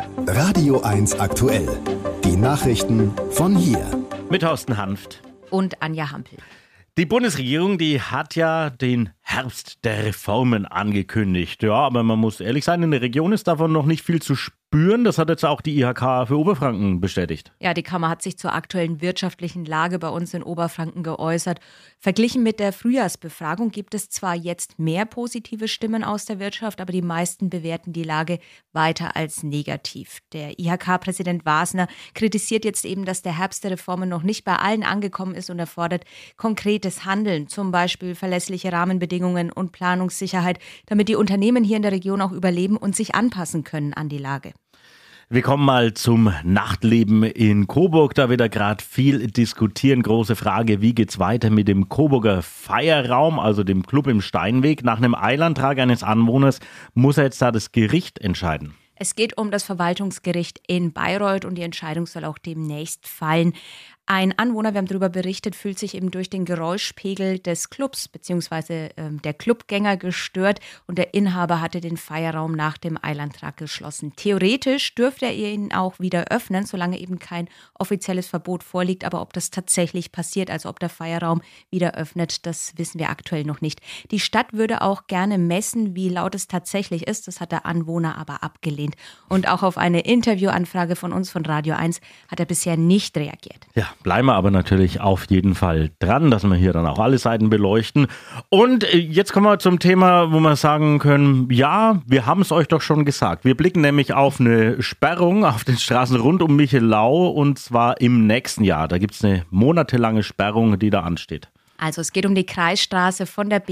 Radio 1 aktuell. Die Nachrichten von hier. Mit Thorsten Hanft und Anja Hampel. Die Bundesregierung, die hat ja den Herbst der Reformen angekündigt. Ja, aber man muss ehrlich sein, in der Region ist davon noch nicht viel zu spüren. Das hat jetzt auch die IHK für Oberfranken bestätigt. Ja, die Kammer hat sich zur aktuellen wirtschaftlichen Lage bei uns in Oberfranken geäußert. Verglichen mit der Frühjahrsbefragung gibt es zwar jetzt mehr positive Stimmen aus der Wirtschaft, aber die meisten bewerten die Lage weiter als negativ. Der IHK-Präsident Wasner kritisiert jetzt eben, dass der Herbst der Reformen noch nicht bei allen angekommen ist und er fordert konkretes Handeln, zum Beispiel verlässliche Rahmenbedingungen und Planungssicherheit, damit die Unternehmen hier in der Region auch überleben und sich anpassen können an die Lage. Wir kommen mal zum Nachtleben in Coburg. Da wird ja gerade viel diskutieren. Große Frage, wie geht's weiter mit dem Coburger Feierraum, also dem Club im Steinweg? Nach einem Eilantrag eines Anwohners muss jetzt da das Gericht entscheiden. Es geht um das Verwaltungsgericht in Bayreuth und die Entscheidung soll auch demnächst fallen. Ein Anwohner, wir haben darüber berichtet, fühlt sich eben durch den Geräuschpegel des Clubs bzw. der Clubgänger gestört und der Inhaber hatte den Feierraum nach dem Eilantrag geschlossen. Theoretisch dürfte er ihn auch wieder öffnen, solange eben kein offizielles Verbot vorliegt. Aber ob das tatsächlich passiert, also ob der Feierraum wieder öffnet, das wissen wir aktuell noch nicht. Die Stadt würde auch gerne messen, wie laut es tatsächlich ist. Das hat der Anwohner aber abgelehnt. Und auch auf eine Interviewanfrage von uns von Radio 1 hat er bisher nicht reagiert. Ja, bleiben wir aber natürlich auf jeden Fall dran, dass wir hier dann auch alle Seiten beleuchten. Und jetzt kommen wir zum Thema, wo wir sagen können, ja, wir haben es euch doch schon gesagt. Wir blicken nämlich auf eine Sperrung auf den Straßen rund um Michelau und zwar im nächsten Jahr. Da gibt es eine monatelange Sperrung, die da ansteht. Also es geht um die Kreisstraße von der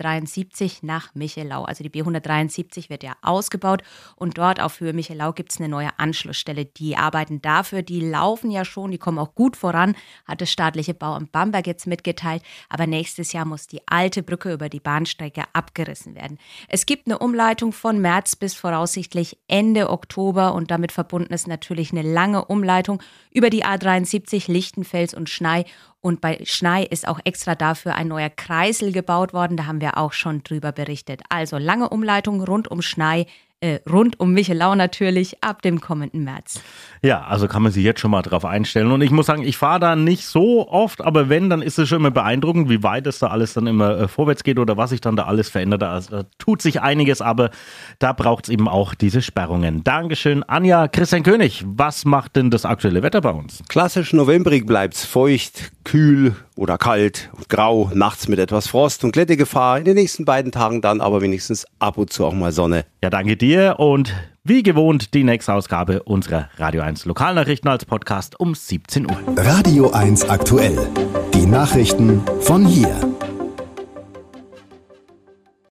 B173 nach Michelau. Also die B173 wird ja ausgebaut und dort auf Höhe Michelau gibt es eine neue Anschlussstelle. Die arbeiten dafür, die laufen ja schon, die kommen auch gut voran, hat das staatliche Bauamt Bamberg jetzt mitgeteilt. Aber nächstes Jahr muss die alte Brücke über die Bahnstrecke abgerissen werden. Es gibt eine Umleitung von März bis voraussichtlich Ende Oktober und damit verbunden ist natürlich eine lange Umleitung über die A73 Lichtenfels und Schnei. Und bei Schnei ist auch extra dafür ein neuer Kreisel gebaut worden. Da haben wir auch schon drüber berichtet. Also lange Umleitung rund um Schnei, rund um Michelau natürlich, ab dem kommenden März. Ja, also kann man sich jetzt schon mal drauf einstellen. Und ich muss sagen, ich fahre da nicht so oft, aber wenn, dann ist es schon immer beeindruckend, wie weit es da alles dann immer vorwärts geht oder was sich dann da alles verändert. Also da tut sich einiges, aber da braucht es eben auch diese Sperrungen. Dankeschön, Anja. Christian König, was macht denn das aktuelle Wetter bei uns? Klassisch novemberig bleibt's feucht, kühl oder kalt, grau, nachts mit etwas Frost und Glättegefahr. In den nächsten beiden Tagen dann aber wenigstens ab und zu auch mal Sonne. Ja, danke dir und wie gewohnt die nächste Ausgabe unserer Radio 1 Lokalnachrichten als Podcast um 17 Uhr. Radio 1 aktuell. Die Nachrichten von hier.